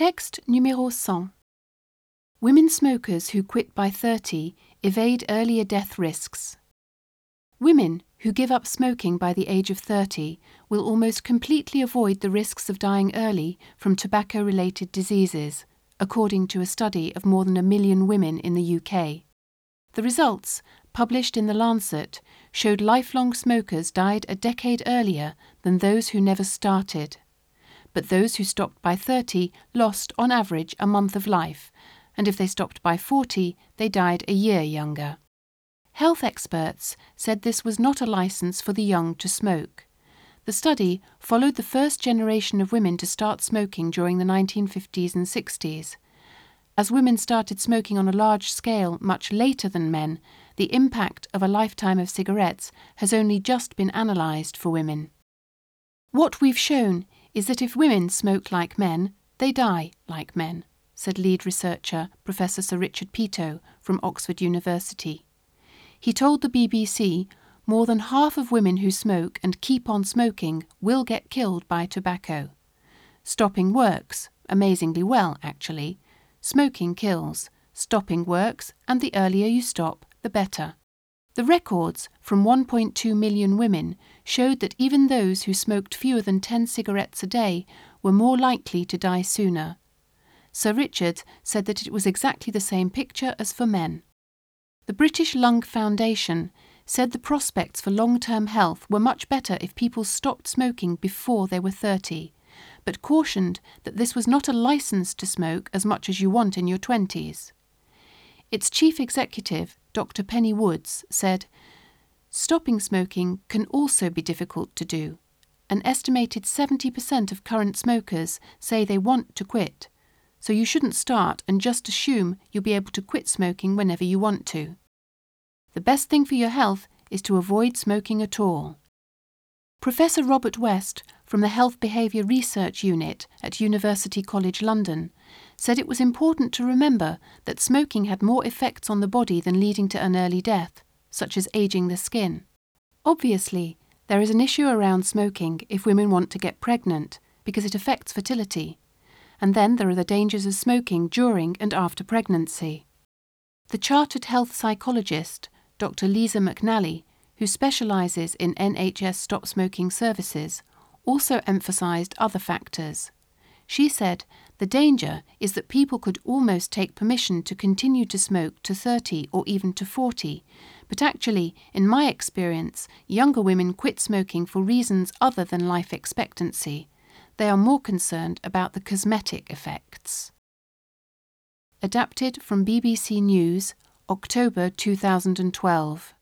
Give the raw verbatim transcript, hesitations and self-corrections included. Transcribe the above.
Texte numéro cent. Women smokers who quit by thirty evade earlier death risks. Women who give up smoking by the age of thirty will almost completely avoid the risks of dying early from tobacco-related diseases, according to a study of more than a million women in the U K. The results, published in The Lancet, showed lifelong smokers died a decade earlier than those who never started. But those who stopped by thirty lost, on average, a month of life, and if they stopped by forty, they died a year younger. Health experts said this was not a license for the young to smoke. The study followed the first generation of women to start smoking during the nineteen fifties and sixties. As women started smoking on a large scale much later than men, the impact of a lifetime of cigarettes has only just been analysed for women. What we've shown is that if women smoke like men, they die like men, said lead researcher Professor Sir Richard Peto from Oxford University. He told the B B C more than half of women who smoke and keep on smoking will get killed by tobacco. Stopping works, amazingly well actually. Smoking kills, stopping works, and the earlier you stop, the better. The records from one point two million women showed that even those who smoked fewer than ten cigarettes a day were more likely to die sooner. Sir Richard said that it was exactly the same picture as for men. The British Lung Foundation said the prospects for long-term health were much better if people stopped smoking before they were thirty, but cautioned that this was not a license to smoke as much as you want in your twenties. Its chief executive, Doctor Penny Woods, said, "Stopping smoking can also be difficult to do. An estimated seventy percent of current smokers say they want to quit, so you shouldn't start and just assume you'll be able to quit smoking whenever you want to. The best thing for your health is to avoid smoking at all." Professor Robert West from the Health Behaviour Research Unit at University College London said it was important to remember that smoking had more effects on the body than leading to an early death, such as ageing the skin. Obviously, there is an issue around smoking if women want to get pregnant, because it affects fertility. And then there are the dangers of smoking during and after pregnancy. The chartered health psychologist, Doctor Lisa McNally, who specialises in N H S stop smoking services, also emphasised other factors. She said the danger is that people could almost take permission to continue to smoke to thirty or even to forty, but actually, in my experience, younger women quit smoking for reasons other than life expectancy. They are more concerned about the cosmetic effects. Adapted from B B C News, October two thousand twelve.